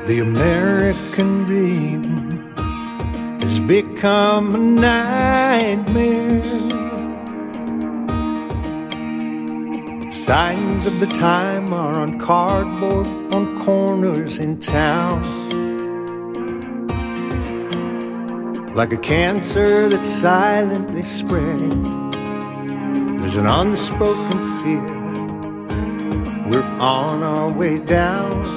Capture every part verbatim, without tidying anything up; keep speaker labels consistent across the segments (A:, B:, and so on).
A: The American dream has become a nightmare. Signs of the time are on cardboard on corners in town. Like a cancer that's silently spreading, there's an unspoken fear. We're on our way down.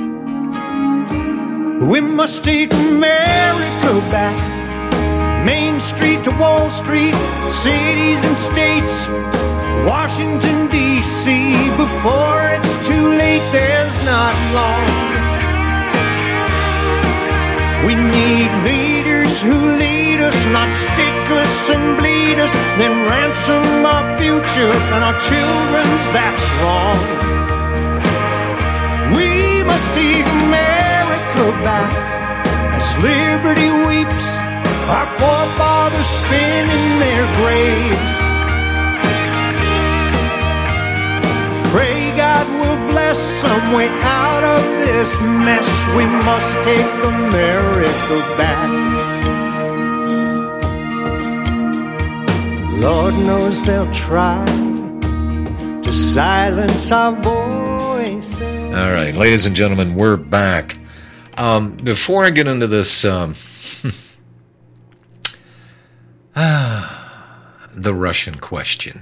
A: We must take America back. Main Street to Wall Street, cities and states, Washington, D C Before it's too late, there's not long. We need leaders who lead us, not stick us and bleed us, then ransom our future and our children's, that's wrong. We must take America back as liberty weeps, our forefathers spin in their graves. Pray God will bless some way out of this mess. We must take America back. Lord knows they'll try to silence our voices.
B: All right, ladies and gentlemen, we're back. Um, before I get into this, um, the Russian question.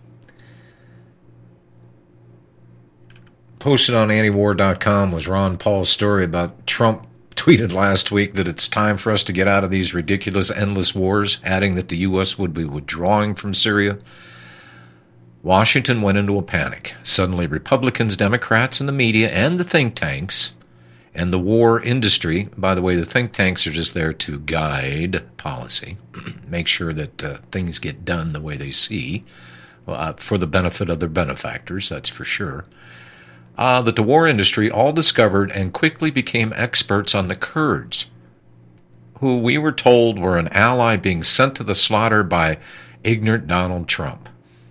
B: Posted on antiwar dot com was Ron Paul's story about Trump tweeted last week that it's time for us to get out of these ridiculous, endless wars, adding that the U S would be withdrawing from Syria. Washington went into a panic. Suddenly, Republicans, Democrats, and the media, and the think tanks, and the war industry, by the way, the think tanks are just there to guide policy, make sure that uh, things get done the way they see, uh, for the benefit of their benefactors, that's for sure. Uh, that the war industry all discovered and quickly became experts on the Kurds, who we were told were an ally being sent to the slaughter by ignorant Donald Trump.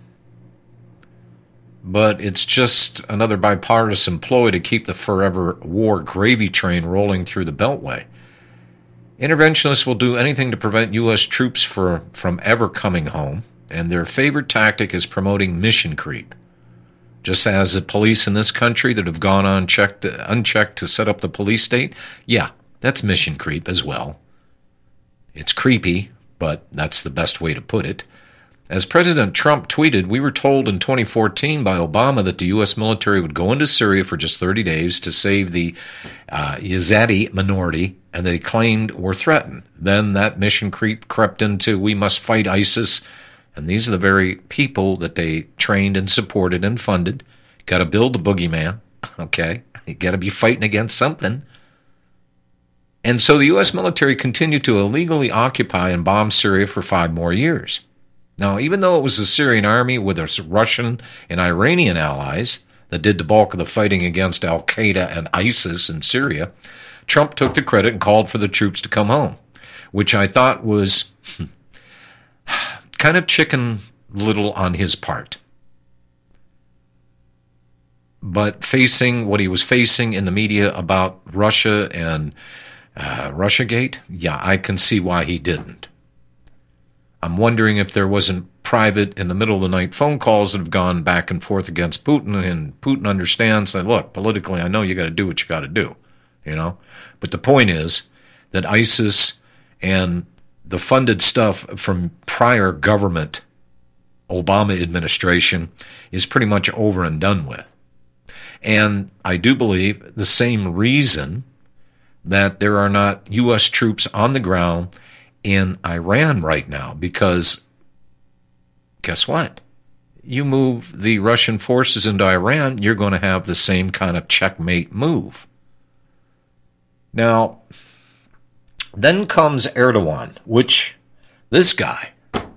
B: But it's just another bipartisan ploy to keep the forever war gravy train rolling through the Beltway. Interventionists will do anything to prevent U S troops for, from ever coming home, and their favorite tactic is promoting mission creep. Just as the police in this country that have gone unchecked, unchecked to set up the police state, yeah, that's mission creep as well. It's creepy, but that's the best way to put it. As President Trump tweeted, we were told in twenty fourteen by Obama that the U S military would go into Syria for just thirty days to save the uh, Yazidi minority, and they claimed were threatened. Then that mission creep crept into, we must fight ISIS, and these are the very people that they trained and supported and funded. Got to build the boogeyman, okay? You got to be fighting against something. And so the U S military continued to illegally occupy and bomb Syria for five more years. Now, even though it was the Syrian army with its Russian and Iranian allies that did the bulk of the fighting against al-Qaeda and ISIS in Syria, Trump took the credit and called for the troops to come home, which I thought was kind of chicken little on his part. But facing what he was facing in the media about Russia and uh, Russiagate, yeah, I can see why he didn't. I'm wondering if there wasn't private, in the middle of the night, phone calls that have gone back and forth against Putin, and Putin understands that, look, politically, I know you got to do what you got to do, you know? But the point is that ISIS and the funded stuff from prior government, Obama administration, is pretty much over and done with. And I do believe the same reason that there are not U S troops on the ground in Iran right now, because guess what? You move the Russian forces into Iran, you're going to have the same kind of checkmate move. Now, then comes Erdogan, which this guy,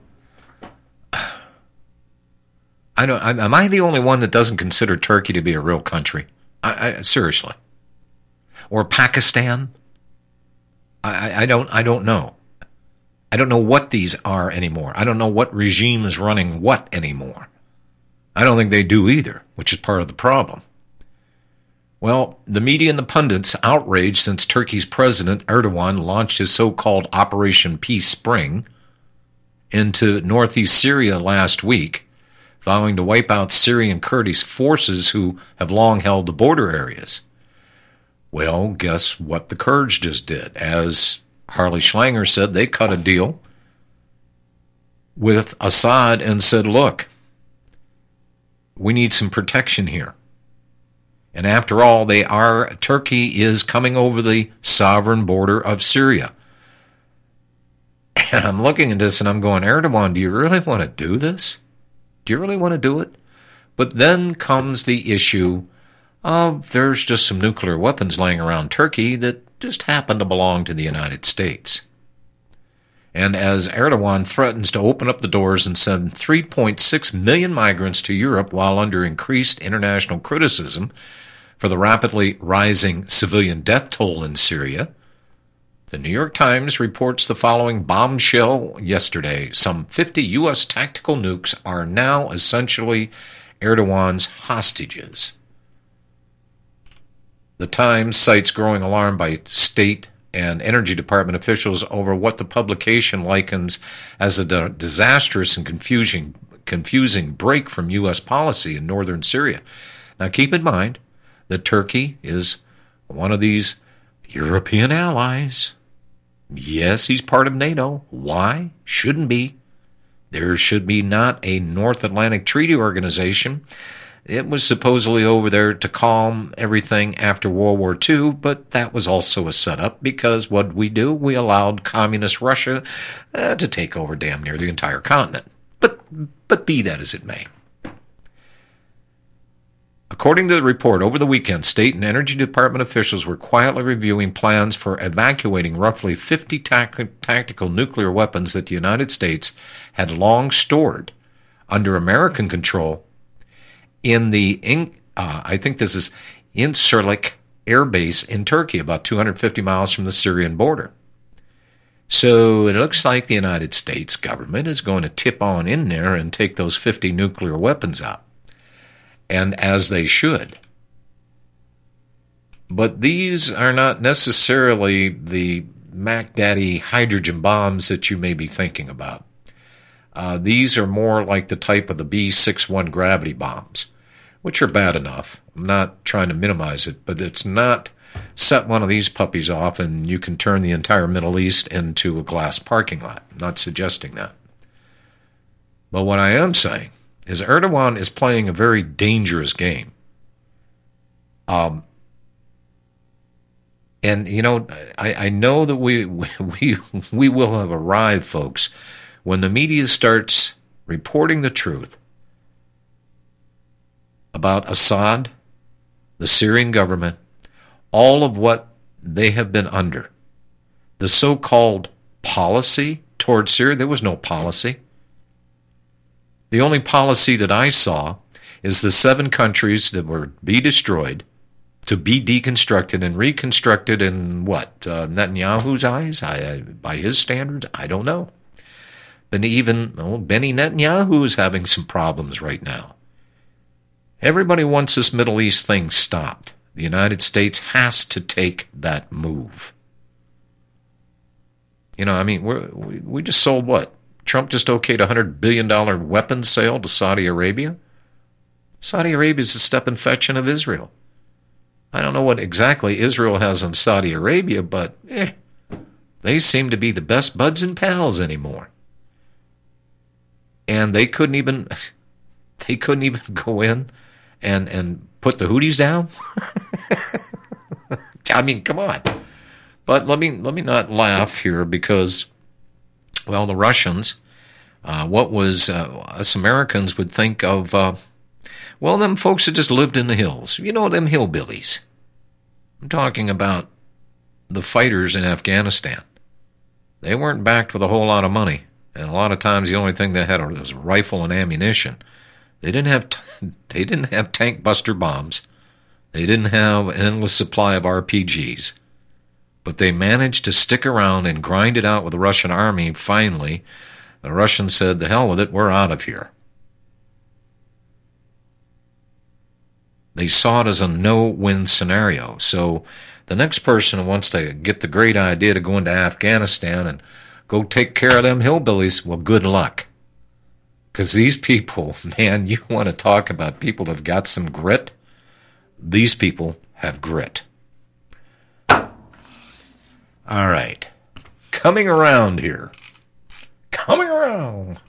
B: I don't. Am I the only one that doesn't consider Turkey to be a real country? I, I, seriously, or Pakistan? I, I don't. I don't know. I don't know what these are anymore. I don't know what regime is running what anymore. I don't think they do either, which is part of the problem. Well, the media and the pundits outraged since Turkey's President Erdogan launched his so-called Operation Peace Spring into northeast Syria last week, vowing to wipe out Syrian Kurdish forces who have long held the border areas. Well, guess what the Kurds just did? As Harley Schlanger said, they cut a deal with Assad and said, look, we need some protection here. And after all, they are Turkey is coming over the sovereign border of Syria. And I'm looking at this and I'm going, Erdogan, do you really want to do this? Do you really want to do it? But then comes the issue of there's just some nuclear weapons laying around Turkey that just happen to belong to the United States. And as Erdogan threatens to open up the doors and send three point six million migrants to Europe while under increased international criticism for the rapidly rising civilian death toll in Syria, the New York Times reports the following bombshell yesterday. Some fifty U S tactical nukes are now essentially Erdogan's hostages. The Times cites growing alarm by state and energy department officials over what the publication likens as a disastrous and confusing, confusing break from U S policy in northern Syria. Now keep in mind that Turkey is one of these European allies. Yes, he's part of NATO. Why? Shouldn't be. There should be not a North Atlantic Treaty Organization. It was supposedly over there to calm everything after World War Two, but that was also a setup because what did we do? We allowed communist Russia uh, to take over damn near the entire continent. But, but be that as it may. According to the report, over the weekend, state and energy department officials were quietly reviewing plans for evacuating roughly fifty tac- tactical nuclear weapons that the United States had long stored under American control in the, uh, I think this is Incirlik Air Base in Turkey, about two hundred fifty miles from the Syrian border. So it looks like the United States government is going to tip on in there and take those fifty nuclear weapons out. And as they should. But these are not necessarily the Mac Daddy hydrogen bombs that you may be thinking about. Uh, these are more like the type of the B sixty-one gravity bombs, which are bad enough. I'm not trying to minimize it, but it's not set one of these puppies off and you can turn the entire Middle East into a glass parking lot. I'm not suggesting that. But what I am saying is Erdogan is playing a very dangerous game. Um, and, you know, I, I know that we, we, we will have arrived, folks, when the media starts reporting the truth about Assad, the Syrian government, all of what they have been under. The so-called policy towards Syria, there was no policy. The only policy that I saw is the seven countries that were be destroyed to be deconstructed and reconstructed in what? Uh, Netanyahu's eyes? I, I, by his standards? I don't know. But even oh, Benny Netanyahu is having some problems right now. Everybody wants this Middle East thing stopped. The United States has to take that move. You know, I mean, we're, we we just sold what? Trump just okayed a one hundred billion dollars weapons sale to Saudi Arabia. Saudi Arabia is the step and fetching of Israel. I don't know what exactly Israel has on Saudi Arabia, but eh, they seem to be the best buds and pals anymore. And they couldn't even they couldn't even go in and, and put the Houthis down. I mean, come on. But let me let me not laugh here because, well, the Russians, uh, what was uh, us Americans would think of, uh, well, them folks that just lived in the hills. You know, them hillbillies. I'm talking about the fighters in Afghanistan. They weren't backed with a whole lot of money. And a lot of times the only thing they had was a rifle and ammunition. They didn't have t- they didn't have tank buster bombs. They didn't have an endless supply of R P Gs. But they managed to stick around and grind it out with the Russian army. Finally, the Russians said, the hell with it, we're out of here. They saw it as a no-win scenario. So the next person who wants to get the great idea to go into Afghanistan and go take care of them hillbillies, well, good luck. Because these people, man, you want to talk about people that have got some grit? These people have grit. All right. Coming around here. Coming around.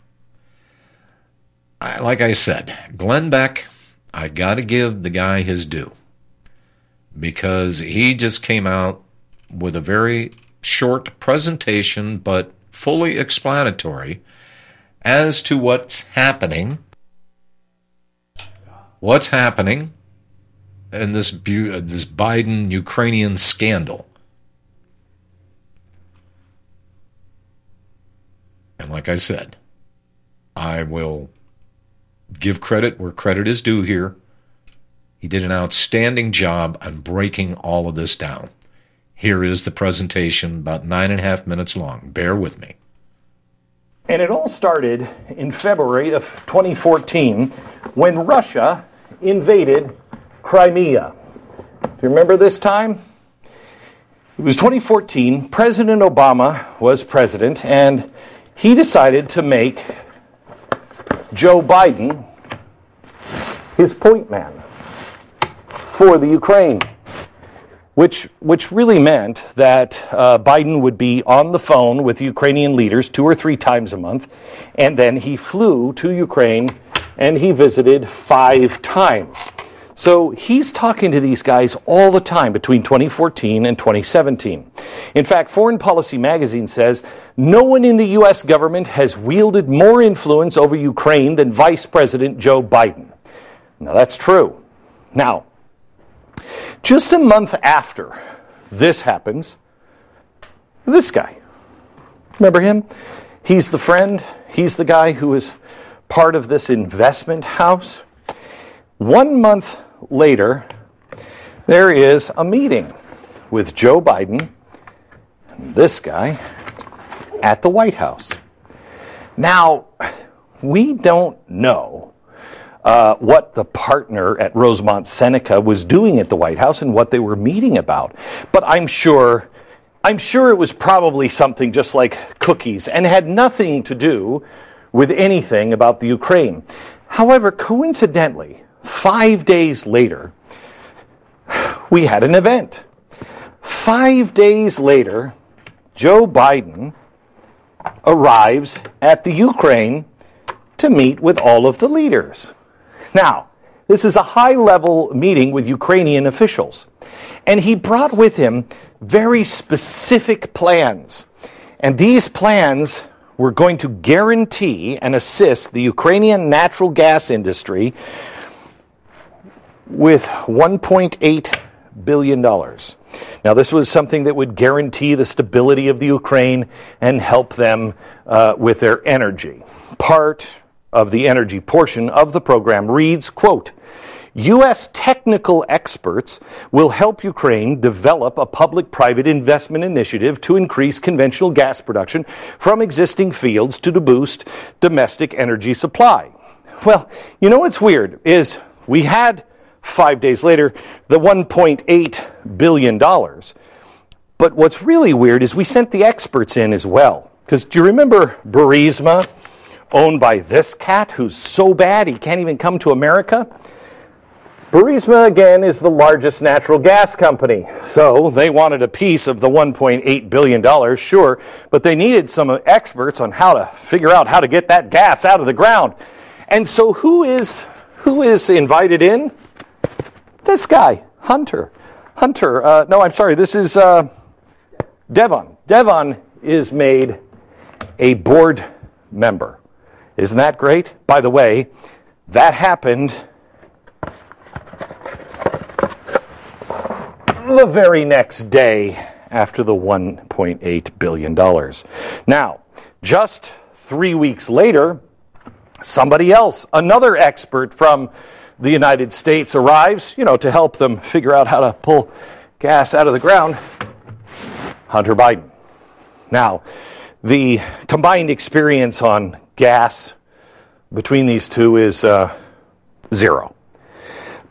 B: I, like I said, Glenn Beck, I got to give the guy his due. Because he just came out with a very short presentation, but fully explanatory as to what's happening. What's happening in this, this Biden-Ukrainian scandal. And like I said, I will give credit where credit is due here. He did an outstanding job on breaking all of this down. Here is the presentation, about nine and a half minutes long. Bear with me.
C: And it all started in February of twenty fourteen when Russia invaded Crimea. Do you remember this time? It was twenty fourteen. President Obama was president, and he decided to make Joe Biden his point man for the Ukraine, which which really meant that uh, Biden would be on the phone with Ukrainian leaders two or three times a month, and then he flew to Ukraine and he visited five times. So he's talking to these guys all the time between twenty fourteen and twenty seventeen. In fact, Foreign Policy Magazine says, no one in the U S government has wielded more influence over Ukraine than Vice President Joe Biden. Now, that's true. Now, just a month after this happens, this guy, remember him? He's the friend. He's the guy who is part of this investment house. One month later, there is a meeting with Joe Biden and this guy at the White House. Now, we don't know uh, what the partner at Rosemont Seneca was doing at the White House and what they were meeting about. But I'm sure, I'm sure it was probably something just like cookies and had nothing to do with anything about the Ukraine. However, coincidentally, five days later, we had an event. Five days later, Joe Biden arrives at the Ukraine to meet with all of the leaders. Now, this is a high-level meeting with Ukrainian officials, and he brought with him very specific plans. And these plans were going to guarantee and assist the Ukrainian natural gas industry with one point eight billion dollars. Now, this was something that would guarantee the stability of the Ukraine and help them uh, with their energy. Part of the energy portion of the program reads, quote, U S technical experts will help Ukraine develop a public-private investment initiative to increase conventional gas production from existing fields to boost domestic energy supply. Well, you know what's weird is we had Five days later, the one point eight billion dollars. But what's really weird is we sent the experts in as well. Because do you remember Burisma, owned by this cat who's so bad he can't even come to America? Burisma, again, is the largest natural gas company. So they wanted a piece of the one point eight billion dollars, sure, but they needed some experts on how to figure out how to get that gas out of the ground. And so who is who is invited in? This guy, Hunter. Hunter, uh, no, I'm sorry, this is uh, Devon. Devon is made a board member. Isn't that great? By the way, that happened the very next day after the one point eight billion dollars. Now, just three weeks later, somebody else, another expert from the United States arrives, you know, to help them figure out how to pull gas out of the ground. Hunter Biden. Now, the combined experience on gas between these two is uh, zero. But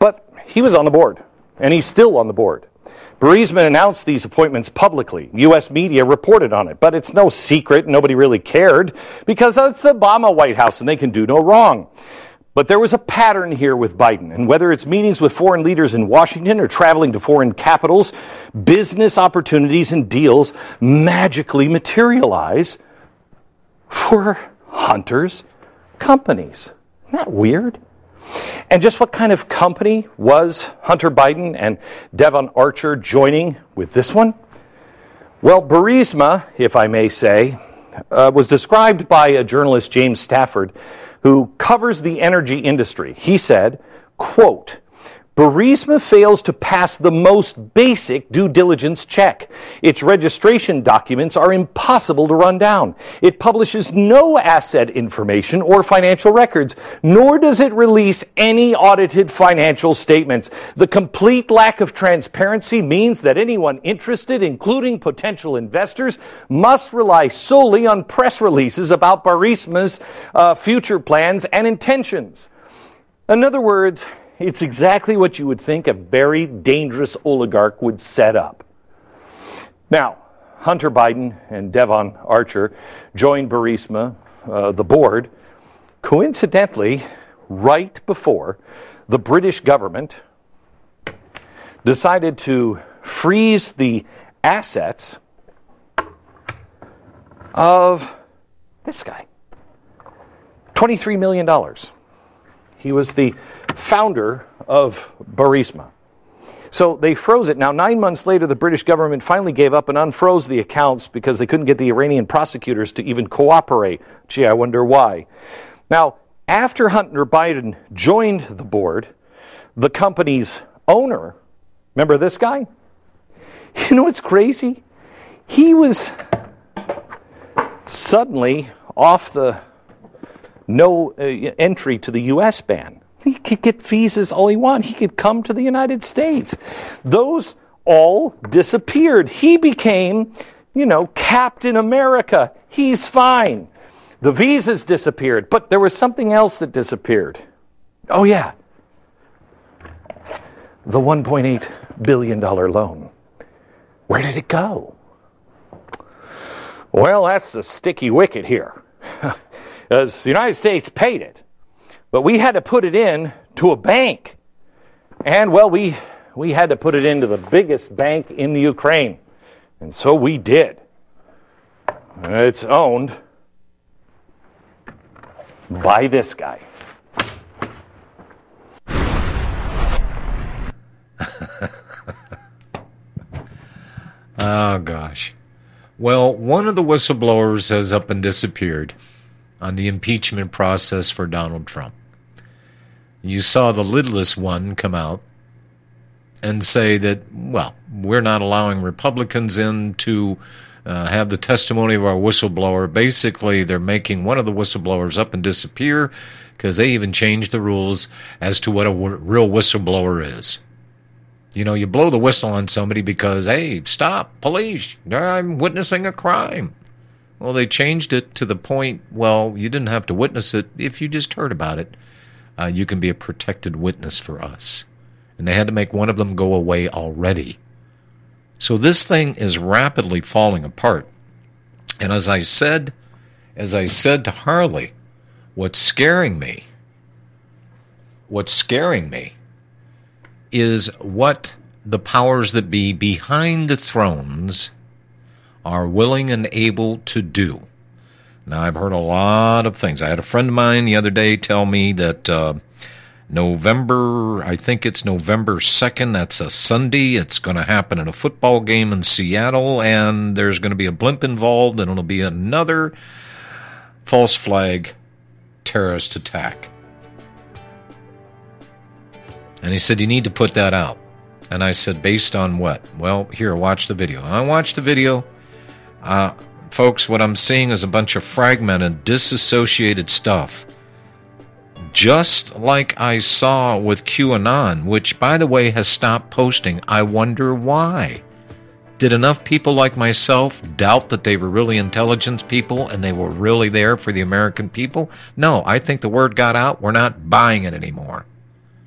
C: he was on the board, and he's still on the board. Burisma announced these appointments publicly. U S media reported on it, but it's no secret. Nobody really cared because it's the Obama White House and they can do no wrong. But there was a pattern here with Biden, and whether it's meetings with foreign leaders in Washington or traveling to foreign capitals, business opportunities and deals magically materialize for Hunter's companies. Isn't that weird? And just what kind of company was Hunter Biden and Devon Archer joining with this one? Well, Burisma, if I may say, uh, was described by a journalist, James Stafford, who covers the energy industry. He said, quote, Burisma fails to pass the most basic due diligence check. Its registration documents are impossible to run down. It publishes no asset information or financial records, nor does it release any audited financial statements. The complete lack of transparency means that anyone interested, including potential investors, must rely solely on press releases about Burisma's uh, future plans and intentions. In other words, it's exactly what you would think a very dangerous oligarch would set up. Now, Hunter Biden and Devon Archer joined Burisma, uh, the board, coincidentally, right before the British government decided to freeze the assets of this guy. twenty-three million dollars. He was the founder of Burisma. So they froze it. Now, nine months later, the British government finally gave up and unfroze the accounts because they couldn't get the Iranian prosecutors to even cooperate. Gee, I wonder why. Now, after Hunter Biden joined the board, the company's owner, remember this guy? You know what's crazy? He was suddenly off the no uh, entry to the U S ban. He could get visas all he wanted. He could come to the United States. Those all disappeared. He became, you know, Captain America. He's fine. The visas disappeared, but there was something else that disappeared. Oh, yeah. The one point eight billion dollars loan. Where did it go? Well, that's the sticky wicket here. As the United States paid it, but we had to put it in to a bank. And, well, we we had to put it into the biggest bank in the Ukraine. And so we did. It's owned by this guy.
B: Oh, gosh. Well, one of the whistleblowers has up and disappeared on the impeachment process for Donald Trump. You saw the lidless one come out and say that, well, we're not allowing Republicans in to uh, have the testimony of our whistleblower. Basically, they're making one of the whistleblowers up and disappear because they even changed the rules as to what a w- real whistleblower is. You know, you blow the whistle on somebody because, hey, stop, police, I'm witnessing a crime. Well, they changed it to the point, well, you didn't have to witness it. If you just heard about it, uh, you can be a protected witness for us. And they had to make one of them go away already. So this thing is rapidly falling apart. And as I said, as I said to Harley, what's scaring me, what's scaring me is what the powers that be behind the thrones are willing and able to do. Now, I've heard a lot of things. I had a friend of mine the other day tell me that uh, November, I think it's November second, that's a Sunday, it's going to happen at a football game in Seattle, and there's going to be a blimp involved, and it'll be another false flag terrorist attack. And he said, you need to put that out. And I said, based on what? Well, here, watch the video. And I watched the video. Uh, folks, what I'm seeing is a bunch of fragmented, disassociated stuff. Just like I saw with QAnon, which, by the way, has stopped posting. I wonder why. Did enough people like myself doubt that they were really intelligent people and they were really there for the American people? No, I think the word got out. We're not buying it anymore.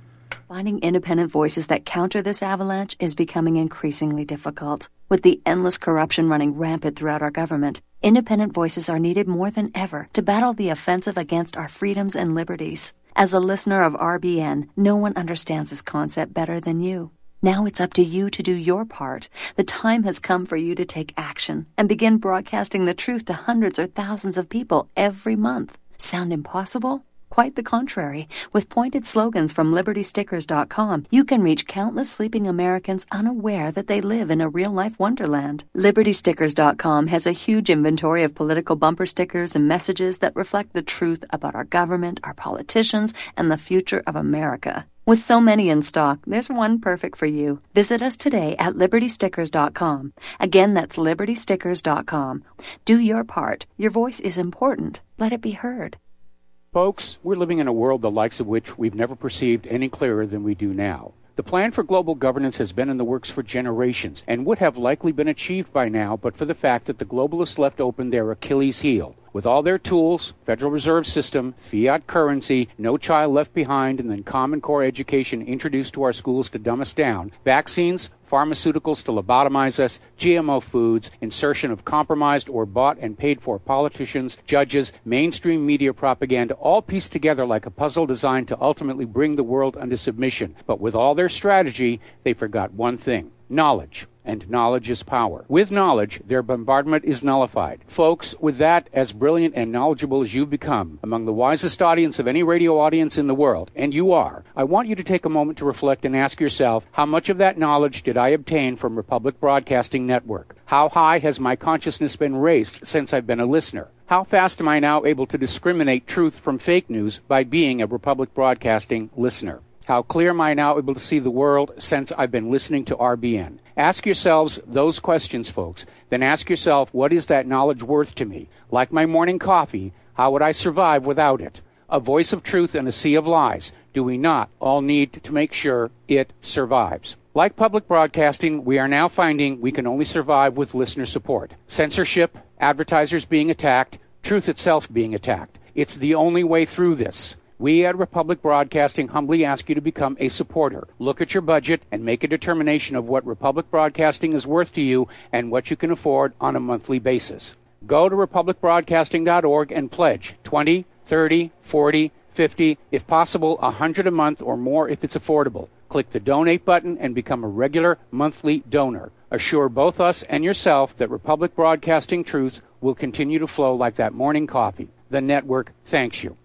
D: Finding independent voices that counter this avalanche is becoming increasingly difficult. With the endless corruption running rampant throughout our government, independent voices are needed more than ever to battle the offensive against our freedoms and liberties. As a listener of R B N, no one understands this concept better than you. Now it's up to you to do your part. The time has come for you to take action and begin broadcasting the truth to hundreds or thousands of people every month. Sound impossible? Quite the contrary. With pointed slogans from Liberty Stickers dot com, you can reach countless sleeping Americans unaware that they live in a real-life wonderland. Liberty Stickers dot com has a huge inventory of political bumper stickers and messages that reflect the truth about our government, our politicians, and the future of America. With so many in stock, there's one perfect for you. Visit us today at Liberty Stickers dot com. Again, that's Liberty Stickers dot com. Do your part. Your voice is important. Let it be heard.
E: Folks, we're living in a world the likes of which we've never perceived any clearer than we do now. The plan for global governance has been in the works for generations and would have likely been achieved by now but for the fact that the globalists left open their Achilles heel. With all their tools, Federal Reserve System, fiat currency, no child left behind, and then Common Core education introduced to our schools to dumb us down, vaccines, pharmaceuticals to lobotomize us, G M O foods, insertion of compromised or bought and paid for politicians, judges, mainstream media propaganda, all pieced together like a puzzle designed to ultimately bring the world under submission. But with all their strategy, they forgot one thing: knowledge. And knowledge is power. With knowledge, their bombardment is nullified. Folks, with that, as brilliant and knowledgeable as you've become, among the wisest audience of any radio audience in the world, and you are, I want you to take a moment to reflect and ask yourself, how much of that knowledge did I obtain from Republic Broadcasting Network? How high has my consciousness been raised since I've been a listener? How fast am I now able to discriminate truth from fake news by being a Republic Broadcasting listener? How clear am I now able to see the world since I've been listening to R B N? Ask yourselves those questions, folks. Then ask yourself, what is that knowledge worth to me? Like my morning coffee, how would I survive without it? A voice of truth in a sea of lies. Do we not all need to make sure it survives? Like public broadcasting, we are now finding we can only survive with listener support. Censorship, advertisers being attacked, truth itself being attacked. It's the only way through this. We at Republic Broadcasting humbly ask you to become a supporter. Look at your budget and make a determination of what Republic Broadcasting is worth to you and what you can afford on a monthly basis. Go to Republic Broadcasting dot org and pledge twenty, thirty, forty, fifty, if possible one hundred a month or more if it's affordable. Click the donate button and become a regular monthly donor. Assure both us and yourself that Republic Broadcasting truth will continue to flow like that morning coffee. The network thanks you.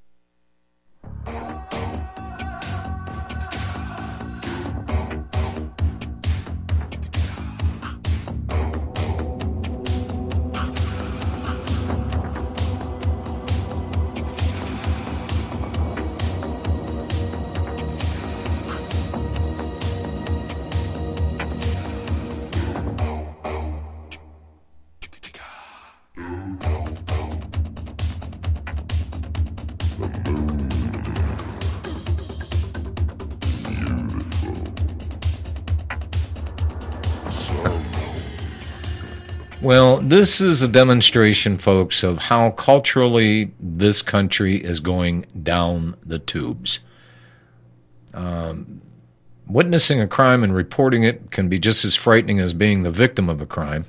B: Well, this is a demonstration, folks, of how culturally this country is going down the tubes. Um, witnessing a crime and reporting it can be just as frightening as being the victim of a crime.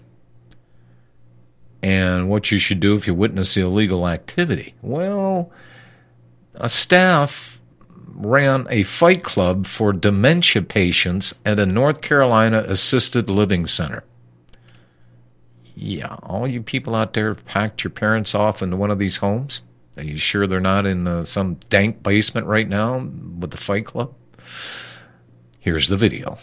B: And what you should do if you witness the illegal activity. Well, a staff ran a fight club for dementia patients at a North Carolina assisted living center. Yeah, all you people out there have packed your parents off into one of these homes. Are you sure they're not in uh, some dank basement right now with the fight club? Here's the video.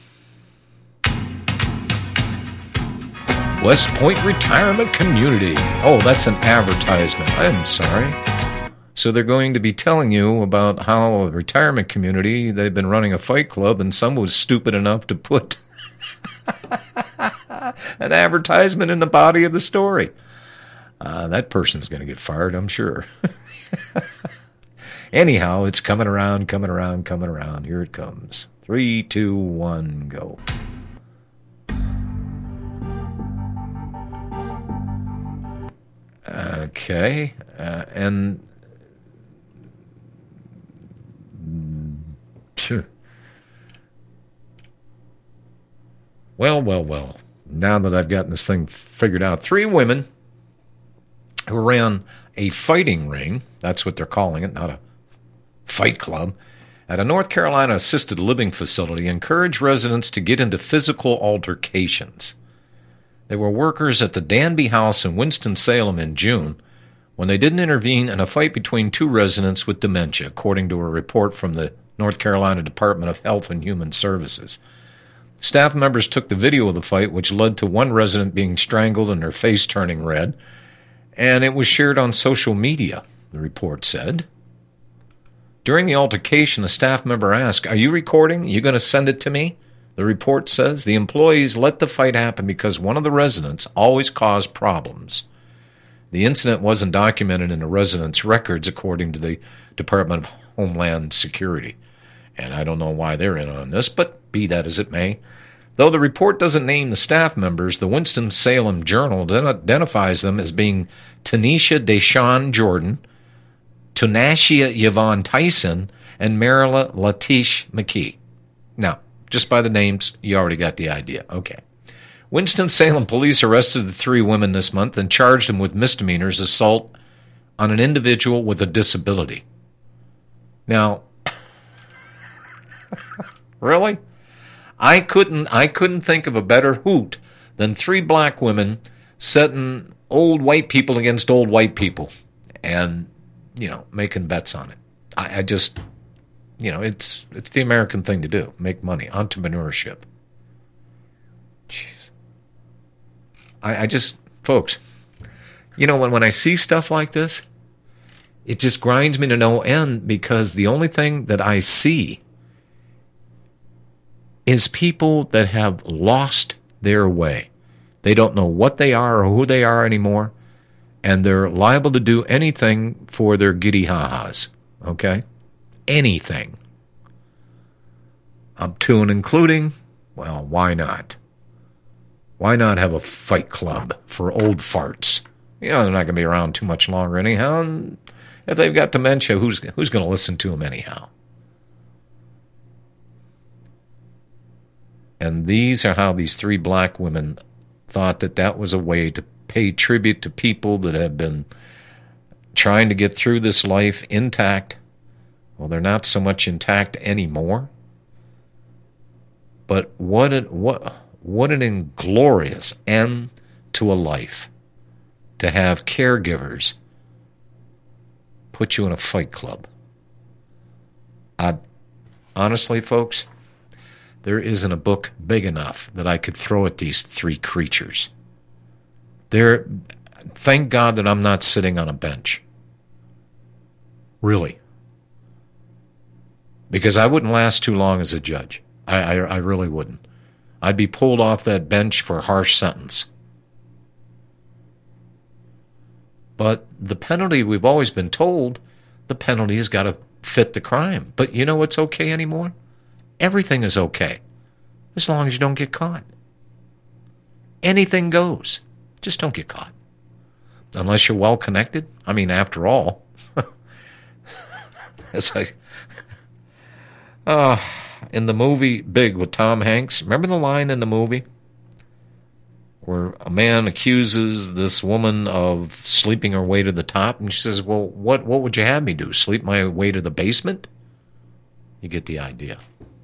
B: West Point Retirement Community. Oh, that's an advertisement. I'm sorry. So they're going to be telling you about how a retirement community, they've been running a fight club, and someone was stupid enough to put an advertisement in the body of the story. Uh, that person's going to get fired, I'm sure. Anyhow, it's coming around, coming around, coming around. Here it comes. Three, two, one, go. Okay. Uh, and Well, well, well. Now that I've gotten this thing figured out, three women who ran a fighting ring, that's what they're calling it, not a fight club, at a North Carolina assisted living facility encouraged residents to get into physical altercations. They were workers at the Danby House in Winston-Salem in June when they didn't intervene in a fight between two residents with dementia, according to a report from the North Carolina Department of Health and Human Services. Staff members took the video of the fight, which led to one resident being strangled and her face turning red, and it was shared on social media, the report said. During the altercation, a staff member asked, "Are you recording? Are you going to send it to me?" The report says the employees let the fight happen because one of the residents always caused problems. The incident wasn't documented in the residents' records, according to the Department of Homeland Security. And I don't know why they're in on this, but be that as it may. Though the report doesn't name the staff members, the Winston-Salem Journal identifies them as being Tanisha Deshawn Jordan, Tunashia Yvonne Tyson, and Marilla Latish McKee. Now, just by the names, you already got the idea. Okay. Winston-Salem police arrested the three women this month and charged them with misdemeanors assault on an individual with a disability. Now, really? I couldn't I couldn't think of a better hoot than three black women setting old white people against old white people and, you know, making bets on it. I, I just, you know, it's it's the American thing to do. Make money. Entrepreneurship. Jeez. I, I just, folks, you know, when, when I see stuff like this, it just grinds me to no end because the only thing that I see is people that have lost their way. They don't know what they are or who they are anymore, and they're liable to do anything for their giddy ha-has, okay? Anything. Up to and including, well, why not? Why not have a fight club for old farts? You know, they're not going to be around too much longer anyhow, and if they've got dementia, who's, who's going to listen to them anyhow? And these are how these three black women thought that that was a way to pay tribute to people that have been trying to get through this life intact. Well, they're not so much intact anymore. But what an, what, what an inglorious end to a life to have caregivers put you in a fight club. I, honestly, folks, there isn't a book big enough that I could throw at these three creatures. They're, thank God that I'm not sitting on a bench. Really. Because I wouldn't last too long as a judge. I, I, I really wouldn't. I'd be pulled off that bench for a harsh sentence. But the penalty, we've always been told, the penalty has got to fit the crime. But you know what's okay anymore? Everything is okay, as long as you don't get caught. Anything goes. Just don't get caught. Unless you're well connected. I mean, after all, it's like, uh, in the movie Big with Tom Hanks, remember the line in the movie where a man accuses this woman of sleeping her way to the top, and she says, well, what, what would you have me do, sleep my way to the basement? You get the idea.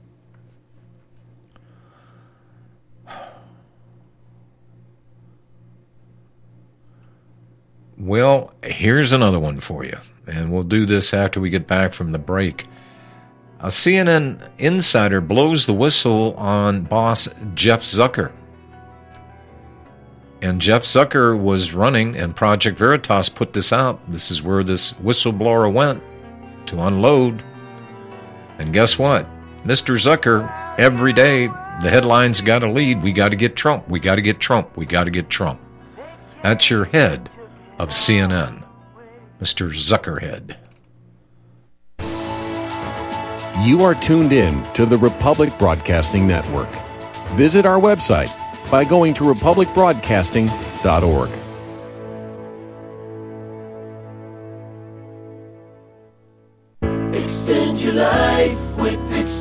B: Well, here's another one for you, and we'll do this after we get back from the break. A C N N insider blows the whistle on boss Jeff Zucker. And Jeff Zucker was running, and Project Veritas put this out. This is where this whistleblower went to unload. And guess what? Mister Zucker, every day, the headlines got to lead. We got to get Trump. We got to get Trump. We got to get Trump. That's your head of C N N, Mister Zuckerhead.
F: You are tuned in to the Republic Broadcasting Network. Visit our website by going to republic broadcasting dot org.
G: Extend your life with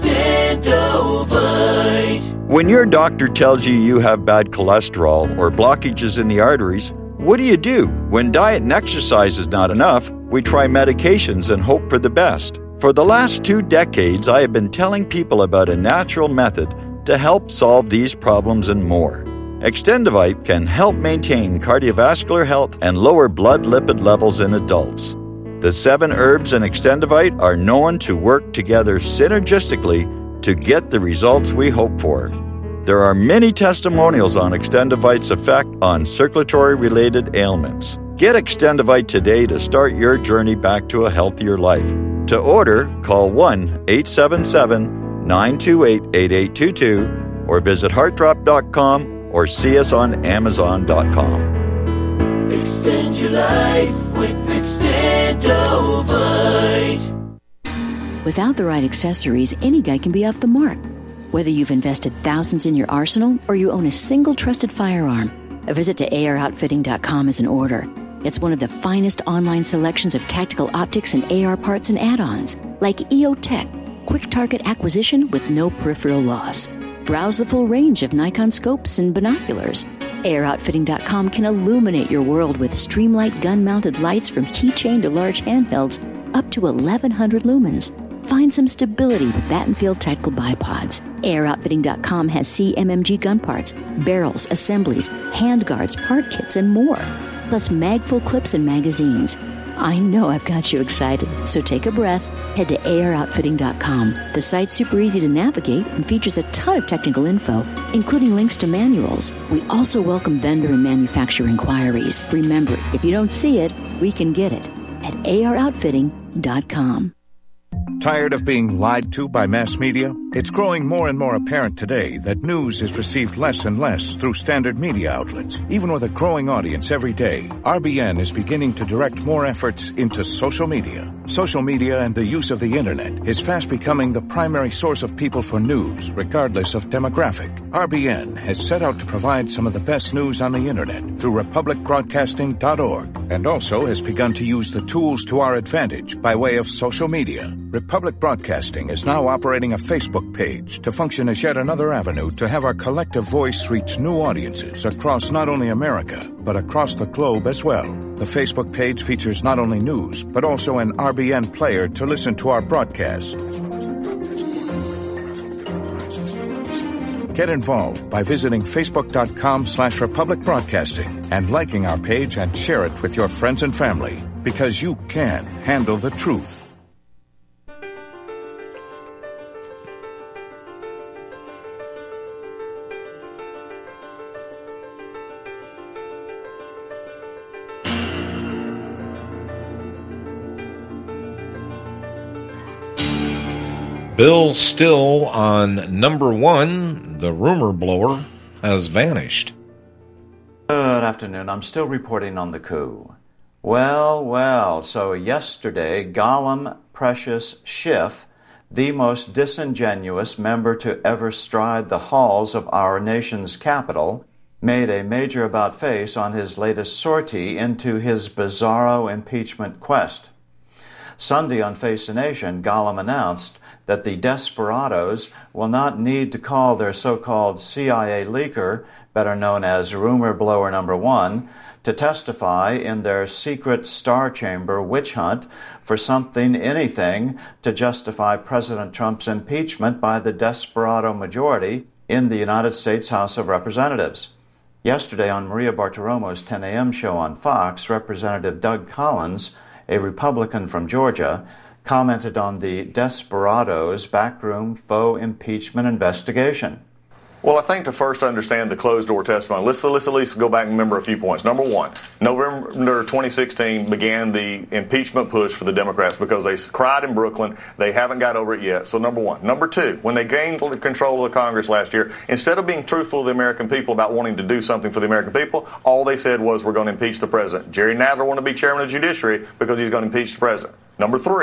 G: Extendovite.
H: When your doctor tells you you have bad cholesterol or blockages in the arteries, what do you do? When diet and exercise is not enough, we try medications and hope for the best. For the last two decades, I have been telling people about a natural method to help solve these problems and more. Extendovite can help maintain cardiovascular health and lower blood lipid levels in adults. The seven herbs in Extendovite are known to work together synergistically to get the results we hope for. There are many testimonials on Extendovite's effect on circulatory-related ailments. Get Extendovite today to start your journey back to a healthier life. To order, call one eight seven seven, nine two eight, eight eight two two or visit heart drop dot com or see us on amazon dot com.
G: Extend your life with Extendovite.
I: Without the right accessories, any guy can be off the mark. Whether you've invested thousands in your arsenal or you own a single trusted firearm, a visit to A R outfitting dot com is in order. It's one of the finest online selections of tactical optics and A R parts and add-ons, like E O Tech, quick target acquisition with no peripheral loss. Browse the full range of Nikon scopes and binoculars. A R outfitting dot com can illuminate your world with Streamlight gun-mounted lights from keychain to large handhelds up to eleven hundred lumens. Find some stability with Battenfield Tactical Bipods. A R outfitting dot com has C M M G gun parts, barrels, assemblies, handguards, part kits, and more. Plus magful clips and magazines. I know I've got you excited, so take a breath. Head to A R outfitting dot com. The site's super easy to navigate and features a ton of technical info, including links to manuals. We also welcome vendor and manufacturer inquiries. Remember, if you don't see it, we can get it at A R outfitting dot com.
J: Tired of being lied to by mass media? It's growing more and more apparent today that news is received less and less through standard media outlets. Even with a growing audience every day, R B N is beginning to direct more efforts into social media. Social media and the use of the internet is fast becoming the primary source of people for news, regardless of demographic. R B N has set out to provide some of the best news on the internet through republic broadcasting dot org, and also has begun to use the tools to our advantage by way of social media. Republic Broadcasting is now operating a Facebook page to function as yet another avenue to have our collective voice reach new audiences across not only America, but across the globe as well. The Facebook page features not only news, but also an R B N player to listen to our broadcasts. Get involved by visiting facebook.com slash Republic Broadcasting and liking our page and share it with your friends and family, because you can handle the truth.
B: Bill still on number one, the rumor blower has vanished.
K: Good afternoon. I'm still reporting on the coup. Well, well, so yesterday, Gollum Precious Schiff, the most disingenuous member to ever stride the halls of our nation's capital, made a major about-face on his latest sortie into his bizarro impeachment quest. Sunday on Face the Nation, Gollum announced that the desperados will not need to call their so-called C I A leaker, better known as rumor blower number one, to testify in their secret Star Chamber witch hunt for something, anything, to justify President Trump's impeachment by the desperado majority in the United States House of Representatives. Yesterday on Maria Bartiromo's ten a.m. show on Fox, Representative Doug Collins, a Republican from Georgia, commented on the desperados' backroom faux impeachment investigation.
L: Well, I think to first understand the closed-door testimony, let's, let's at least go back and remember a few points. Number one, November twenty sixteen began the impeachment push for the Democrats because they cried in Brooklyn. They haven't got over it yet. So number one. Number two, when they gained control of the Congress last year, instead of being truthful to the American people about wanting to do something for the American people, all they said was, we're going to impeach the president. Jerry Nadler wanted to be chairman of the judiciary because he's going to impeach the president. Number three,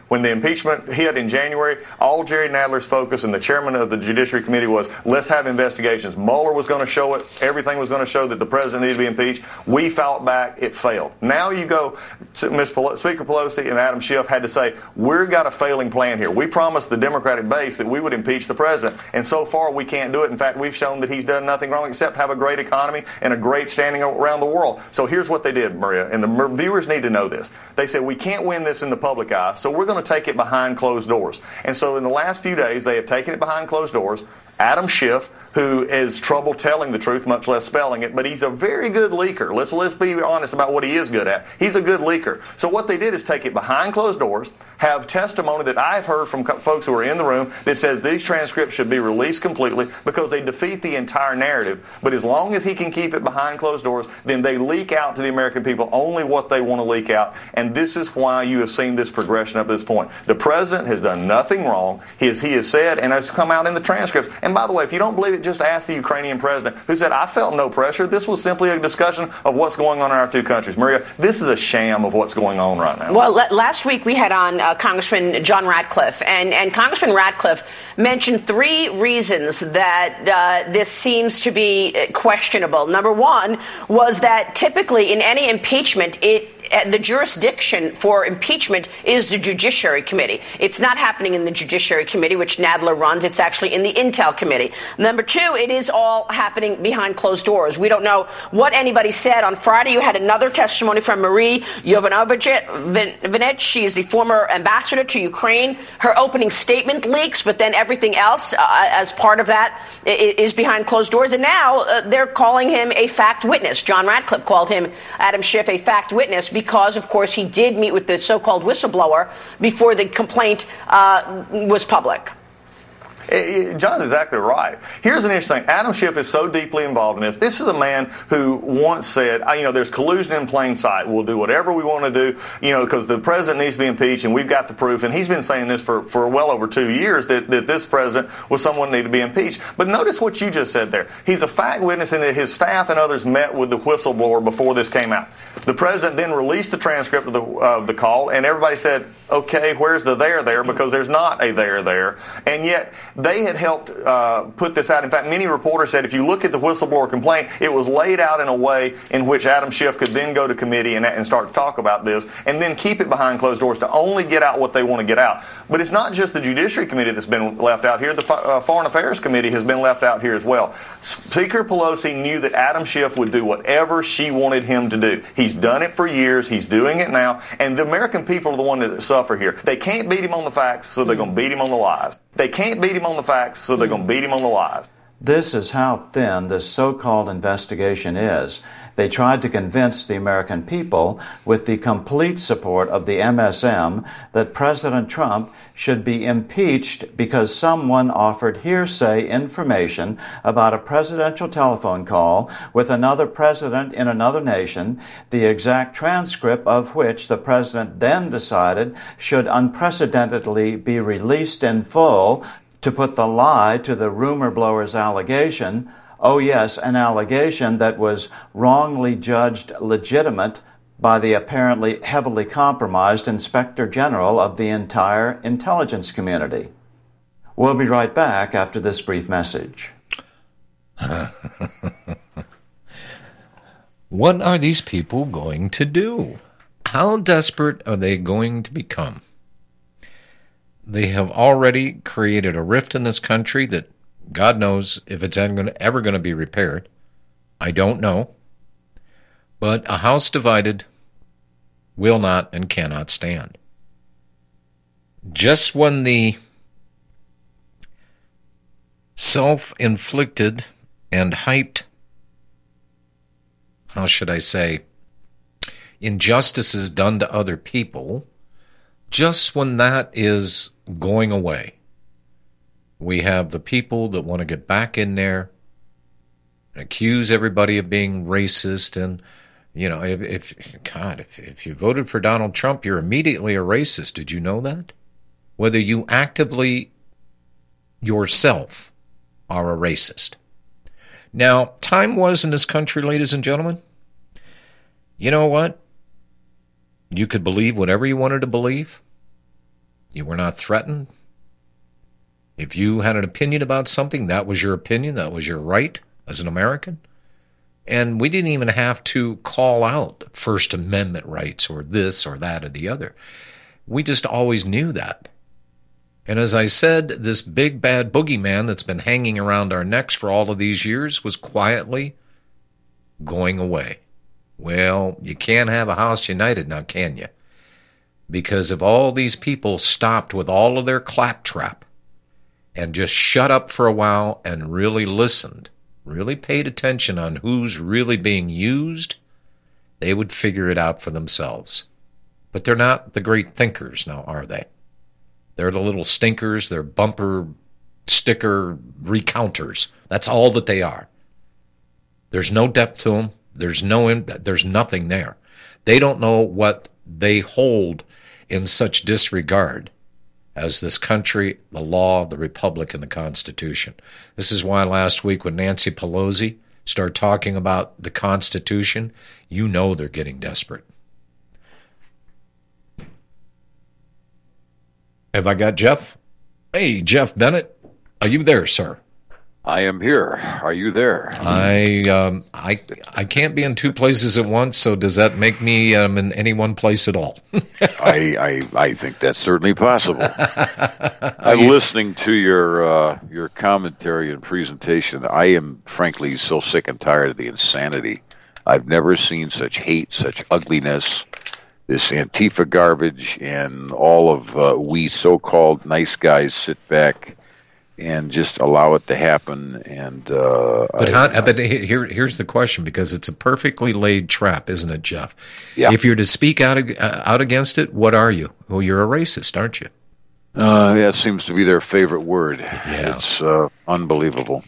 L: When the impeachment hit in January, all Jerry Nadler's focus and the chairman of the Judiciary Committee was, let's have investigations. Mueller was going to show it. Everything was going to show that the president needed to be impeached. We fought back. It failed. Now you go, Miz Pel- Speaker Pelosi and Adam Schiff had to say, we've got a failing plan here. We promised the Democratic base that we would impeach the president, and so far we can't do it. In fact, we've shown that he's done nothing wrong except have a great economy and a great standing around the world. So here's what they did, Maria, and the viewers need to know this. They said, we can't win this in the public eye, so we're going to take it behind closed doors. And so in the last few days, they have taken it behind closed doors. Adam Schiff, who has trouble telling the truth, much less spelling it, but he's a very good leaker. Let's let's be honest about what he is good at. He's a good leaker. So what they did is take it behind closed doors, have testimony that I've heard from folks who are in the room that says these transcripts should be released completely because they defeat the entire narrative. But as long as he can keep it behind closed doors, then they leak out to the American people only what they want to leak out. And this is why you have seen this progression up to this point. The president has done nothing wrong. He has, he has said, and has come out in the transcripts. And by the way, if you don't believe it, just ask the Ukrainian president, who said, I felt no pressure. This was simply a discussion of what's going on in our two countries. Maria, this is a sham of what's going on right now.
M: Well, last week we had on uh, Congressman John Ratcliffe, and, and Congressman Ratcliffe mentioned three reasons that uh, this seems to be questionable. Number one was that typically in any impeachment, it the jurisdiction for impeachment is the Judiciary Committee. It's not happening in the Judiciary Committee, which Nadler runs. It's actually in the Intel Committee. Number two, it is all happening behind closed doors. We don't know what anybody said. On Friday, you had another testimony from Marie Yovanovitch. She is the former ambassador to Ukraine. Her opening statement leaks, but then everything else uh, as part of that is behind closed doors. And now uh, they're calling him a fact witness. John Ratcliffe called him, Adam Schiff, a fact witness because, of course, he did meet with the so-called whistleblower before the complaint uh, was public.
L: John's exactly right. Here's an interesting thing. Adam Schiff is so deeply involved in this. This is a man who once said, you know, there's collusion in plain sight. We'll do whatever we want to do, you know, because the president needs to be impeached and we've got the proof. And he's been saying this for, for well over two years that, that this president was someone who needed to be impeached. But notice what you just said there. He's a fact witness and that his staff and others met with the whistleblower before this came out. The president then released the transcript of the, of the call and everybody said, okay, where's the there there? Because there's not a there there. And yet they had helped uh, put this out. In fact, many reporters said if you look at the whistleblower complaint, it was laid out in a way in which Adam Schiff could then go to committee and, and start to talk about this and then keep it behind closed doors to only get out what they want to get out. But it's not just the Judiciary Committee that's been left out here. The uh, Foreign Affairs Committee has been left out here as well. Speaker Pelosi knew that Adam Schiff would do whatever she wanted him to do. He's done it for years. He's doing it now. And the American people are the ones that suffer here. They can't beat him on the facts, so they're going to beat him on the lies. They can't beat him on the facts, so they're going to beat him on the lies.
K: This is how thin this so-called investigation is. They tried to convince the American people, with the complete support of the M S M, that President Trump should be impeached because someone offered hearsay information about a presidential telephone call with another president in another nation, the exact transcript of which the president then decided should unprecedentedly be released in full to put the lie to the rumor blower's allegation. Oh yes, an allegation that was wrongly judged legitimate by the apparently heavily compromised Inspector General of the entire intelligence community. We'll be right back after this brief message.
B: What are these people going to do? How desperate are they going to become? They have already created a rift in this country that God knows if it's ever going to be repaired. I don't know. But a house divided will not and cannot stand. Just when the self-inflicted and hyped, how should I say, injustices done to other people, just when that is going away, we have the people that want to get back in there and accuse everybody of being racist. And, you know, if, if God, if, if you voted for Donald Trump, you're immediately a racist. Did you know that? Whether you actively yourself are a racist. Now, time was in this country, ladies and gentlemen. You know what? You could believe whatever you wanted to believe. You were not threatened. If you had an opinion about something, that was your opinion. That was your right as an American. And we didn't even have to call out First Amendment rights or this or that or the other. We just always knew that. And as I said, this big bad boogeyman that's been hanging around our necks for all of these years was quietly going away. Well, you can't have a house united now, can you? Because if all these people stopped with all of their claptrap and just shut up for a while and really listened, really paid attention on who's really being used, they would figure it out for themselves. But they're not the great thinkers now, are they? They're the little stinkers. They're bumper sticker recounters. That's all that they are. There's no depth to them. There's no. There's nothing there. They don't know what they hold in such disregard as this country, the law, the republic, and the Constitution. This is why last week when Nancy Pelosi started talking about the Constitution, you know they're getting desperate. Have I got Jeff? Hey, Jeff Bennett, are you there, sir?
N: I am here. Are you there?
B: I um, I I can't be in two places at once, so does that make me um, in any one place at all?
N: I, I I think that's certainly possible. I'm listening to your uh, your commentary and presentation. I am frankly so sick and tired of the insanity. I've never seen such hate, such ugliness, this Antifa garbage, and all of uh, we so-called nice guys sit back and just allow it to happen. And uh,
B: but
N: I,
B: how, but here here's the question, because it's a perfectly laid trap, isn't it, Jeff?
N: Yeah.
B: If you're to speak out uh, out against it, what are you? Well, you're a racist, aren't you?
N: Uh, that seems to be their favorite word.
B: Yeah.
N: It's uh, unbelievable.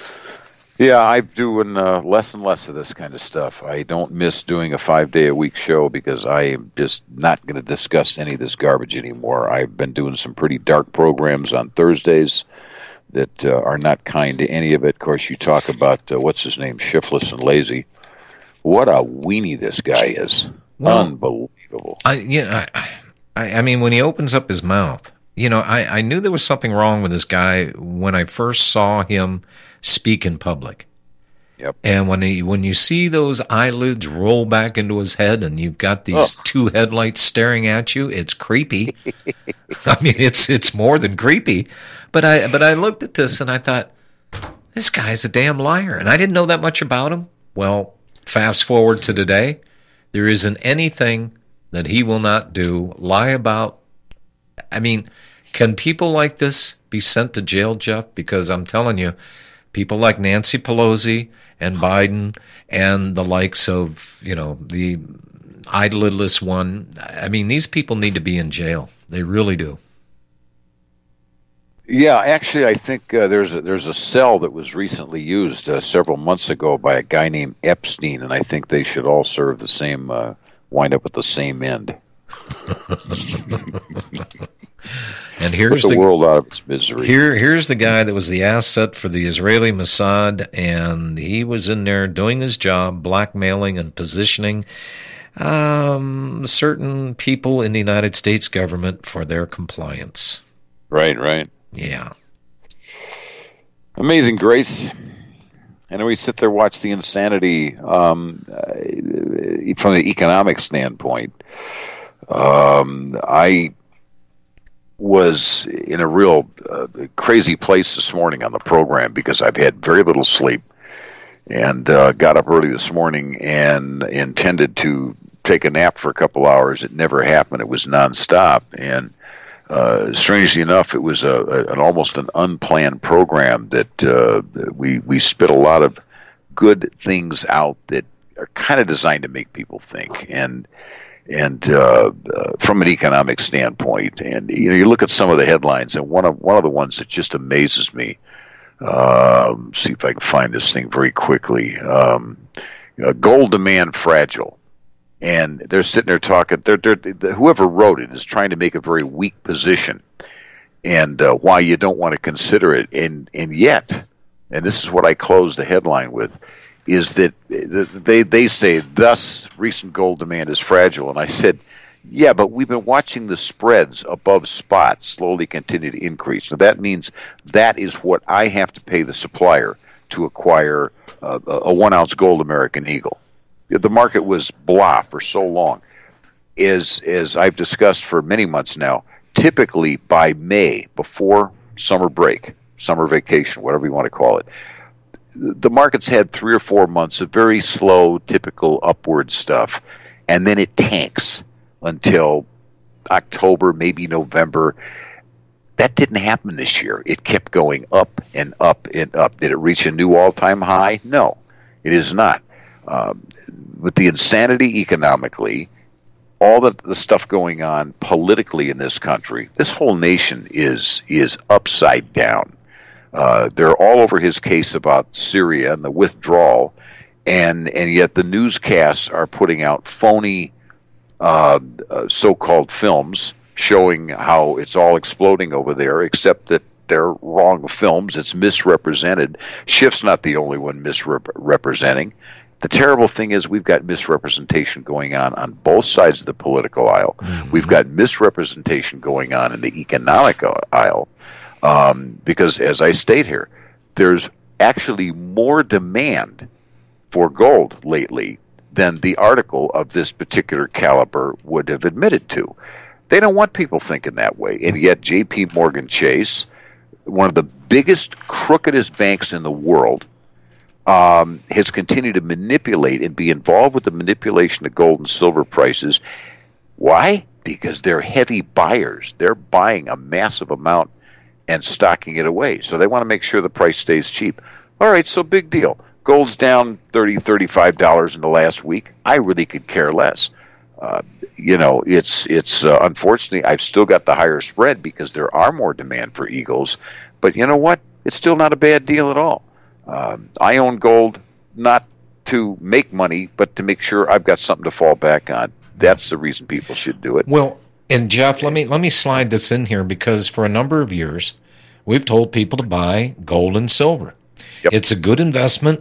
N: Yeah, I'm doing uh, less and less of this kind of stuff. I don't miss doing a five-day-a-week show because I am just not going to discuss any of this garbage anymore. I've been doing some pretty dark programs on Thursdays that uh, are not kind to any of it. Of course, you talk about, uh, what's his name, Shiftless and Lazy. What a weenie this guy is. Well, unbelievable.
B: I, you know, I, I, I mean, when he opens up his mouth, you know, I, I knew there was something wrong with this guy when I first saw him speak in public.
N: Yep.
B: And when he, when you see those eyelids roll back into his head and you've got these oh. two headlights staring at you, it's creepy. I mean, it's it's more than creepy. But I but I looked at this and I thought, this guy's a damn liar. And I didn't know that much about him. Well, fast forward to today, there isn't anything that he will not do, lie about. I mean, can people like this be sent to jail, Jeff? Because I'm telling you, people like Nancy Pelosi and Biden and the likes of, you know, the eyelidless one, I mean, these people need to be in jail. They really do.
N: Yeah, actually, I think uh, there's a, there's a cell that was recently used uh, several months ago by a guy named Epstein, and I think they should all serve the same, uh, wind up at the same end.
B: And here's
N: Put the,
B: the
N: world out of its misery.
B: Here, here's the guy that was the asset for the Israeli Mossad, and he was in there doing his job, blackmailing and positioning um, certain people in the United States government for their compliance.
N: Right, right.
B: Yeah.
N: Amazing grace. And we sit there watch the insanity um, uh, from the economic standpoint. Um, I was in a real uh, crazy place this morning on the program because I've had very little sleep and uh, got up early this morning and intended to take a nap for a couple hours. It never happened. It was nonstop. And uh, strangely enough, it was a, a, an almost an unplanned program that uh, we, we spit a lot of good things out that are kind of designed to make people think. And And uh, uh, from an economic standpoint, and you know, you look at some of the headlines, and one of one of the ones that just amazes me. Um, see if I can find this thing very quickly. Um, you know, gold demand fragile, and they're sitting there talking. They're, they're, whoever wrote it is trying to make a very weak position, and uh, why you don't want to consider it. And and yet, and this is what I close the headline with, is that they they say, thus recent gold demand is fragile. And I said, Yeah, but we've been watching the spreads above spot slowly continue to increase. So that means that is what I have to pay the supplier to acquire uh, a one-ounce gold American Eagle. The market was blah for so long. As, as I've discussed for many months now, typically by May, before summer break, summer vacation, whatever you want to call it, the market's had three or four months of very slow, typical upward stuff, and then it tanks until October, maybe November. That didn't happen this year. It kept going up and up and up. Did it reach a new all-time high? No, it is not. Um, with the insanity economically, all the, the stuff going on politically in this country, this whole nation is is upside down. Uh, they're all over his case about Syria and the withdrawal, and and yet the newscasts are putting out phony uh, uh, so-called films showing how it's all exploding over there, except that they're wrong films. It's misrepresented. Schiff's not the only one misrepresenting. The terrible thing is we've got misrepresentation going on on both sides of the political aisle. Mm-hmm. We've got misrepresentation going on in the economic aisle um, because, as I state here, there's actually more demand for gold lately than the article of this particular caliber would have admitted to. They don't want people thinking that way. And yet J P Morgan Chase, one of the biggest, crookedest banks in the world, Um, has continued to manipulate and be involved with the manipulation of gold and silver prices. Why? Because they're heavy buyers. They're buying a massive amount and stocking it away. So they want to make sure the price stays cheap. All right, so big deal. Gold's down thirty dollars, thirty-five dollars in the last week. I really could care less. Uh, you know, it's, it's uh, unfortunately, I've still got the higher spread because there are more demand for Eagles. But you know what? It's still not a bad deal at all. Um, I own gold not to make money, but to make sure I've got something to fall back on. That's the reason people should do it.
B: Well, and Jeff, let me let me slide this in here because for a number of years, we've told people to buy gold and silver. Yep. It's a good investment.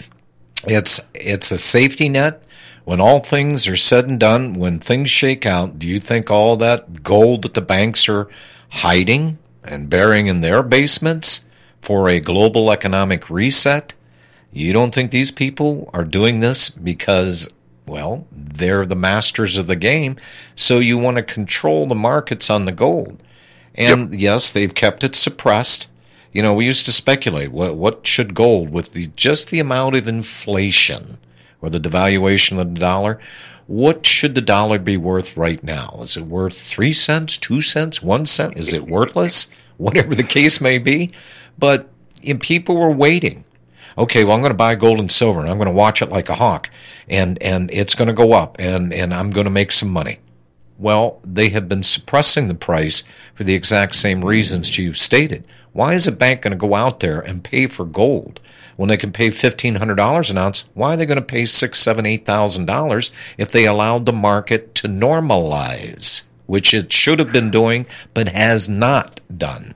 B: It's it's a safety net. When all things are said and done, when things shake out, do you think all that gold that the banks are hiding and burying in their basements for a global economic reset? You don't think these people are doing this because, well, they're the masters of the game, so you want to control the markets on the gold. And, yep. yes, they've kept it suppressed. You know, we used to speculate, what, what should gold, with the just the amount of inflation or the devaluation of the dollar, what should the dollar be worth right now? Is it worth three cents, two cents, one cent? Is it worthless? Whatever the case may be. But and people were waiting. Okay, well, I'm going to buy gold and silver, and I'm going to watch it like a hawk, and, and it's going to go up, and, and I'm going to make some money. Well, they have been suppressing the price for the exact same reasons you've stated. Why is a bank going to go out there and pay for gold when they can pay fifteen hundred dollars an ounce? Why are they going to pay six, seven, eight thousand dollars if they allowed the market to normalize, which it should have been doing but has not done?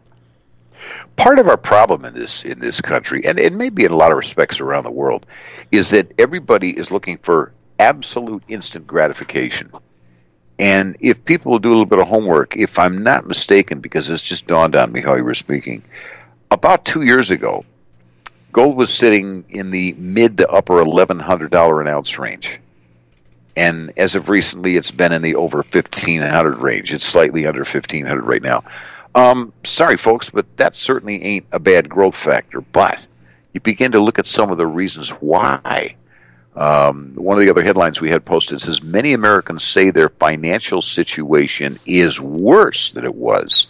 N: Part of our problem in this in this country, and it may be in a lot of respects around the world, is that everybody is looking for absolute instant gratification. And if people will do a little bit of homework, if I'm not mistaken, because it's just dawned on me how you were speaking, about two years ago, gold was sitting in the mid to upper eleven hundred dollars an ounce range. And as of recently, it's been in the over fifteen hundred range. It's slightly under fifteen hundred right now. Um, sorry, folks, but that certainly ain't a bad growth factor. But you begin to look at some of the reasons why. Um, one of the other headlines we had posted says, many Americans say their financial situation is worse than it was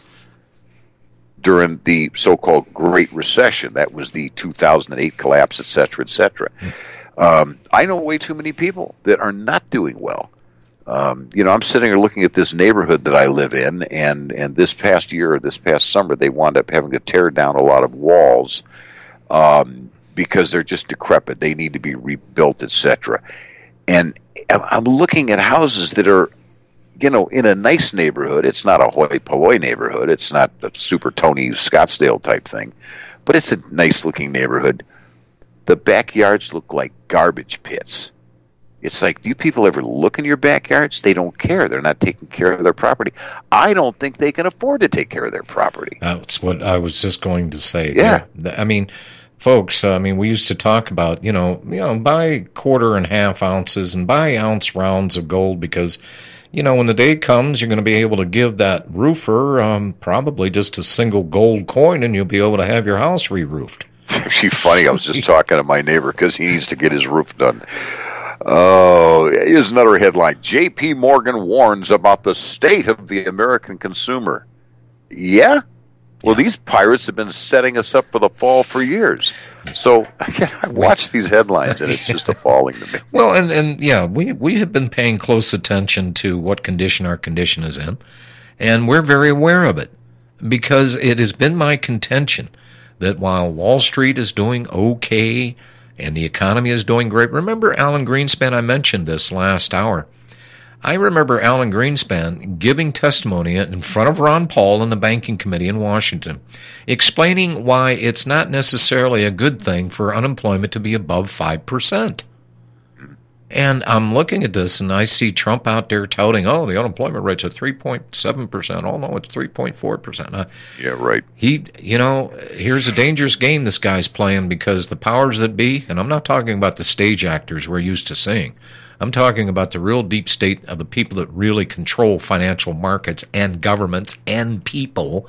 N: during the so-called Great Recession. That was the two thousand eight collapse, et cetera, et cetera. Um, I know way too many people that are not doing well. Um, you know, I'm sitting here looking at this neighborhood that I live in, and, and this past year, this past summer, they wound up having to tear down a lot of walls um, because they're just decrepit. They need to be rebuilt, et cetera. And I'm looking at houses that are, you know, in a nice neighborhood. It's not a hoi polloi neighborhood. It's not a super Tony Scottsdale type thing, but it's a nice-looking neighborhood. The backyards look like garbage pits. It's like, do you people ever look in your backyards? They don't care. They're not taking care of their property. I don't think they can afford to take care of their property.
B: That's what I was just going to say.
N: Yeah.
B: They're, I mean, folks, I mean, we used to talk about, you know, you know, buy quarter and half ounces and buy ounce rounds of gold because, you know, when the day comes, you're going to be able to give that roofer um, probably just a single gold coin and you'll be able to have your house re-roofed.
N: It's actually funny. I was just talking to my neighbor because he needs to get his roof done. Oh, here's another headline. J P Morgan warns about the state of the American consumer. Yeah? Well, yeah. These pirates have been setting us up for the fall for years. So I watch these headlines, and it's just appalling to me.
B: Well, and, and yeah, we, we have been paying close attention to what condition our condition is in, and we're very aware of it because it has been my contention that while Wall Street is doing okay and the economy is doing great. Remember Alan Greenspan? I mentioned this last hour. I remember Alan Greenspan giving testimony in front of Ron Paul in the Banking Committee in Washington, explaining why it's not necessarily a good thing for unemployment to be above five percent. And I'm looking at this, and I see Trump out there touting, oh, the unemployment rate's at three point seven percent. Oh, no, it's three point four percent. Uh,
N: yeah, right.
B: He, you know, here's a dangerous game this guy's playing because the powers that be, and I'm not talking about the stage actors we're used to seeing. I'm talking about the real deep state of the people that really control financial markets and governments and people.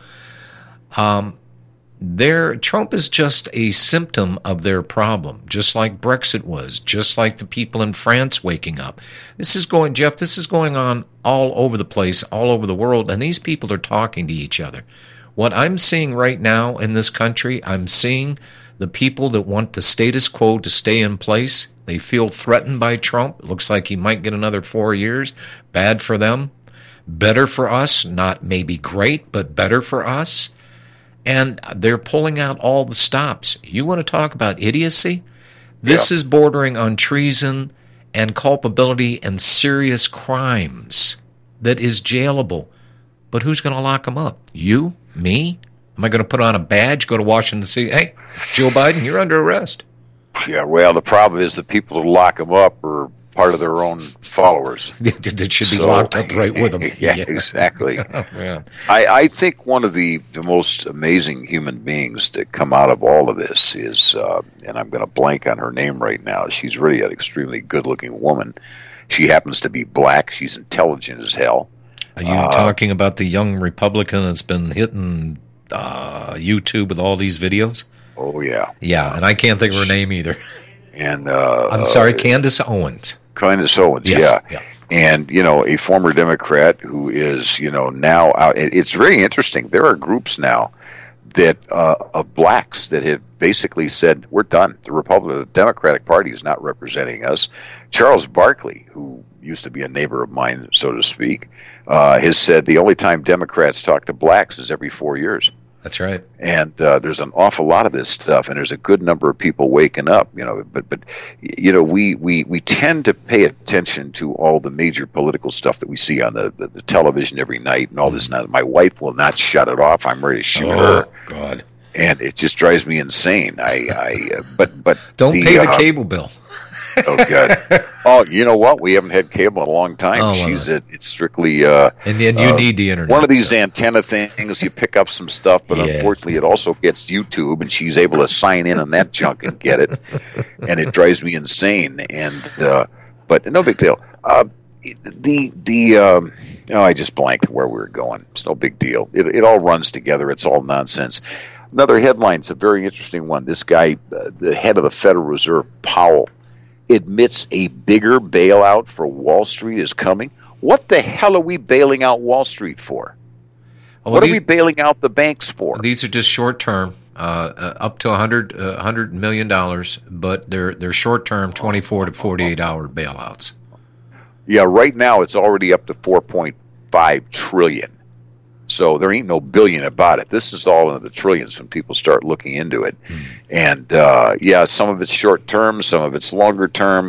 B: Um, Their, Trump is just a symptom of their problem, just like Brexit was, just like the people in France waking up. This is going, Jeff, this is going on all over the place, all over the world, and these people are talking to each other. What I'm seeing right now in this country, I'm seeing the people that want the status quo to stay in place. They feel threatened by Trump. It looks like he might get another four years. Bad for them. Better for us. Not maybe great, but better for us. And they're pulling out all the stops. You want to talk about idiocy? This yeah. is bordering on treason and culpability and serious crimes that is jailable. But who's going to lock them up? You? Me? Am I going to put on a badge, go to Washington and say, hey, Joe Biden, you're under arrest?
N: Yeah, well, the problem is the people who lock them up are part of their own followers.
B: That should be so, locked up right with them.
N: yeah, yeah, exactly.
B: Oh, man.
N: I, I think one of the, the most amazing human beings to come out of all of this is, uh, and I'm going to blank on her name right now, she's really an extremely good-looking woman. She happens to be black. She's intelligent as hell.
B: Are you uh, talking about the young Republican that's been hitting uh, YouTube with all these videos?
N: Oh, yeah.
B: Yeah, and I can't think of her name either.
N: And uh,
B: I'm sorry, Candace Owens.
N: Candace Owens,
B: yes,
N: yeah.
B: yeah.
N: And, you know, a former Democrat who is, you know, now out. It's very interesting. There are groups now that uh, of blacks that have basically said, we're done. The Republican, the Democratic Party is not representing us. Charles Barkley, who used to be a neighbor of mine, so to speak, uh, has said the only time Democrats talk to blacks is every four years.
B: That's right.
N: And uh, there's an awful lot of this stuff, and there's a good number of people waking up, you know, but, but you know, we, we, we tend to pay attention to all the major political stuff that we see on the, the, the television every night and all this. Now, my wife will not shut it off. I'm ready to shoot
B: oh,
N: her.
B: God.
N: And it just drives me insane. I, I uh, but, but
B: don't
N: the,
B: pay the
N: uh,
B: cable bill.
N: Oh, God. Oh, you know what? We haven't had cable in a long time.
B: Oh,
N: She's it. It's strictly... Uh,
B: and then you
N: uh,
B: need the internet.
N: One of these so. antenna things, you pick up some stuff, but yeah. unfortunately it also gets YouTube, and she's able to sign in on that junk and get it. And it drives me insane. And uh, But no big deal. Uh, the... the um, oh, I just blanked where we were going. It's no big deal. It, it all runs together. It's all nonsense. Another headline, it's a very interesting one. This guy, uh, the head of the Federal Reserve, Powell, admits a bigger bailout for Wall Street is coming. What the hell are we bailing out Wall Street for? Well, what these, are we bailing out the banks for?
B: These are just short term, uh, uh, up to one hundred, uh, one hundred million dollars, but they're they're short term, twenty-four to forty-eight hour bailouts.
N: Yeah, right now it's already up to four point five trillion. So there ain't no billion about it. This is all in the trillions when people start looking into it. Mm. And, uh, yeah, some of it's short term, some of it's longer term.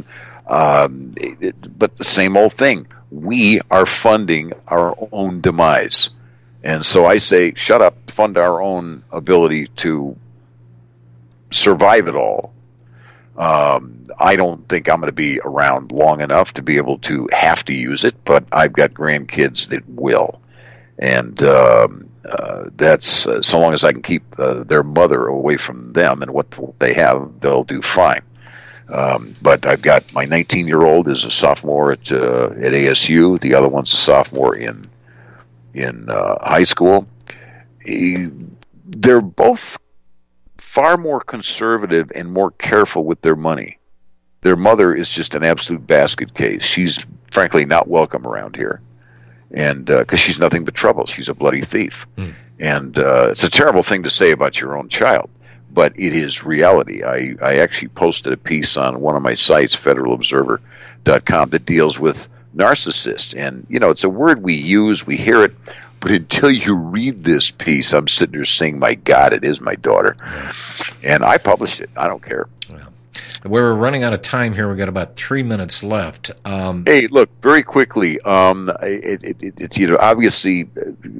N: Um, it, it, but the same old thing. We are funding our own demise. And so I say, shut up, fund our own ability to survive it all. Um, I don't think I'm going to be around long enough to be able to have to use it, but I've got grandkids that will. And um, uh, that's uh, so long as I can keep uh, their mother away from them and what they have, they'll do fine. Um, but I've got my nineteen-year-old is a sophomore at uh, at A S U. The other one's a sophomore in in uh, high school. He, they're both far more conservative and more careful with their money. Their mother is just an absolute basket case. She's frankly not welcome around here, and because uh, she's nothing but trouble. She's a bloody thief, mm. and uh, it's a terrible thing to say about your own child. But it is reality. I, I actually posted a piece on one of my sites, federal observer dot com, that deals with narcissists. And, you know, it's a word we use, we hear it, but until you read this piece, I'm sitting there saying, my God, it is my daughter. And I published it. I don't care.
B: Well, we're running out of time here. We've got about three minutes left. Um,
N: hey, look, very quickly, um, it, it, it, it's, you know, obviously...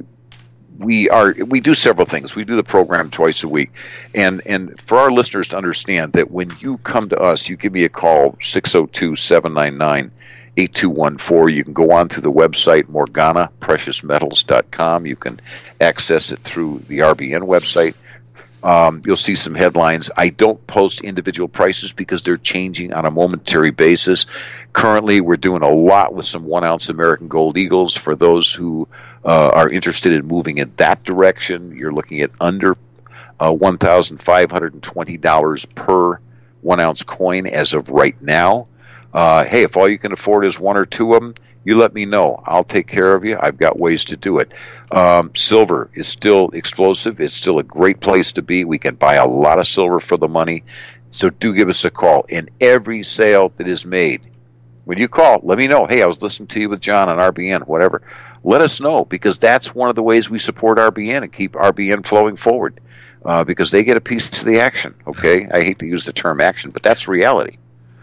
N: We are. We do several things. We do the program twice a week, and and for our listeners to understand that when you come to us, you give me a call six oh two, seven nine nine, eight two one four. You can go on to the website Morgana Precious Metals dot com. You can access it through the R B N website. Um, you'll see some headlines. I don't post individual prices because they're changing on a momentary basis. Currently, we're doing a lot with some one-ounce American Gold Eagles. For those who uh, are interested in moving in that direction, you're looking at under uh, one thousand five hundred twenty dollars per one-ounce coin as of right now. Uh, hey, if all you can afford is one or two of them, you let me know. I'll take care of you. I've got ways to do it. Um, silver is still explosive. It's still a great place to be. We can buy a lot of silver for the money. So do give us a call. In every sale that is made, when you call, let me know. Hey, I was listening to you with John on R B N, whatever. Let us know, because that's one of the ways we support R B N and keep R B N flowing forward, uh, because they get a piece of the action, okay? I hate to use the term action, but that's reality.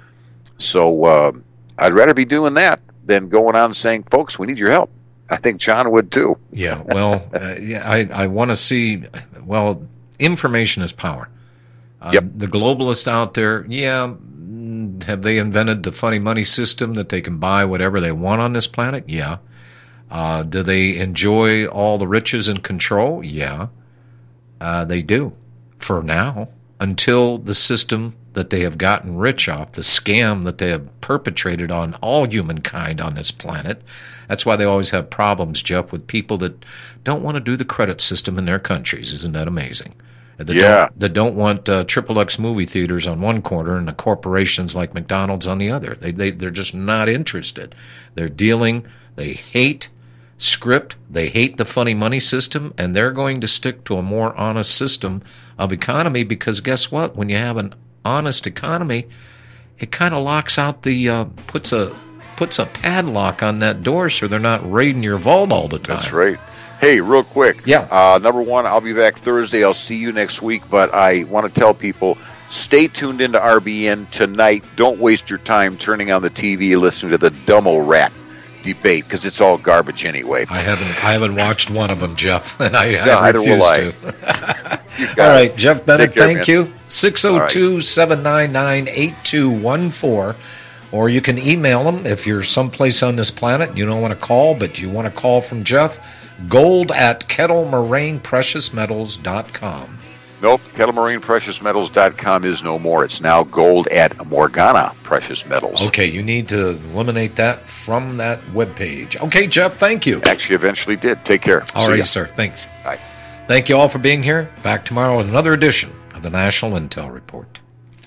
N: So uh, I'd rather be doing that than going on and saying, folks, we need your help. I think John would too.
B: Yeah, well, uh, yeah, I, I want to see, well, information is power. Uh,
N: yep.
B: The globalists out there, yeah, have they invented the funny money system that they can buy whatever they want on this planet? Yeah. Uh, do they enjoy all the riches and control? Yeah. Uh, they do, for now, until the system that they have gotten rich off, the scam that they have perpetrated on all humankind on this planet. That's why they always have problems, Jeff, with people that don't want to do the credit system in their countries. Isn't that amazing? That
N: yeah.
B: Don't, that don't want uh, triple X movie theaters on one corner and the corporations like McDonald's on the other. They, they, they're just not interested. They're dealing, they hate script, they hate the funny money system, and they're going to stick to a more honest system of economy, because guess what? When you have an honest economy, it kind of locks out the, uh, puts a puts a padlock on that door so they're not raiding your vault all the time.
N: That's right. Hey, real quick.
B: Yeah.
N: Uh, number one, I'll be back Thursday. I'll see you next week. But I want to tell people, stay tuned into R B N tonight. Don't waste your time turning on the T V and listening to the dumb old rat debate, because it's all garbage anyway.
B: I haven't I haven't watched one of them, Jeff, and I,
N: no,
B: I refuse
N: I.
B: to. All right, it. Jeff Bennett, care, thank man. you. six oh two, seven nine nine, eight two one four. Or you can email them if you're someplace on this planet, you don't want to call, but you want to call from Jeff. Gold at Kettle Moraine Precious Metals dot com.
N: Nope, Kettle Moraine Precious Metals dot com is no more. It's now gold at Morgana Precious Metals.
B: Okay, you need to eliminate that from that webpage. Okay, Jeff, thank you.
N: Actually, eventually did. Take care.
B: All right, sir. Thanks.
N: Bye.
B: Thank you all for being here. Back tomorrow with another edition of the National Intel Report.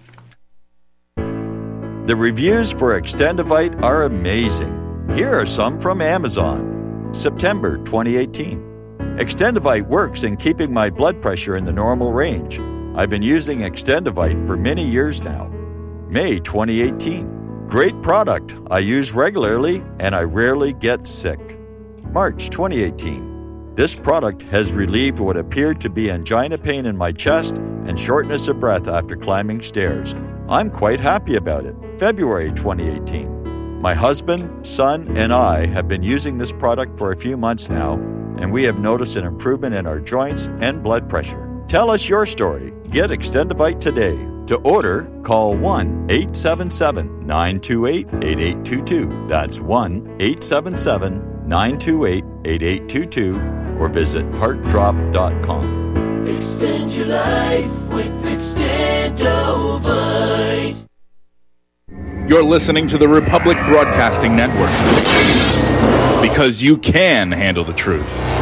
H: The reviews for Extendivite are amazing. Here are some from Amazon. September twenty eighteen. Extendivite works in keeping my blood pressure in the normal range. I've been using Extendivite for many years now. May twenty eighteen. Great product. I use regularly and I rarely get sick. March twenty eighteen. This product has relieved what appeared to be angina pain in my chest and shortness of breath after climbing stairs. I'm quite happy about it. February twenty eighteen. My husband, son, and I have been using this product for a few months now, and we have noticed an improvement in our joints and blood pressure. Tell us your story. Get Extendivite today. To order, call one eight seven seven, nine two eight, eight eight two two. That's one eight seven seven, nine two eight, eight eight two two or visit heart drop dot com.
G: Extend your life with Extendovite.
O: You're listening to the Republic Broadcasting Network because you can handle the truth.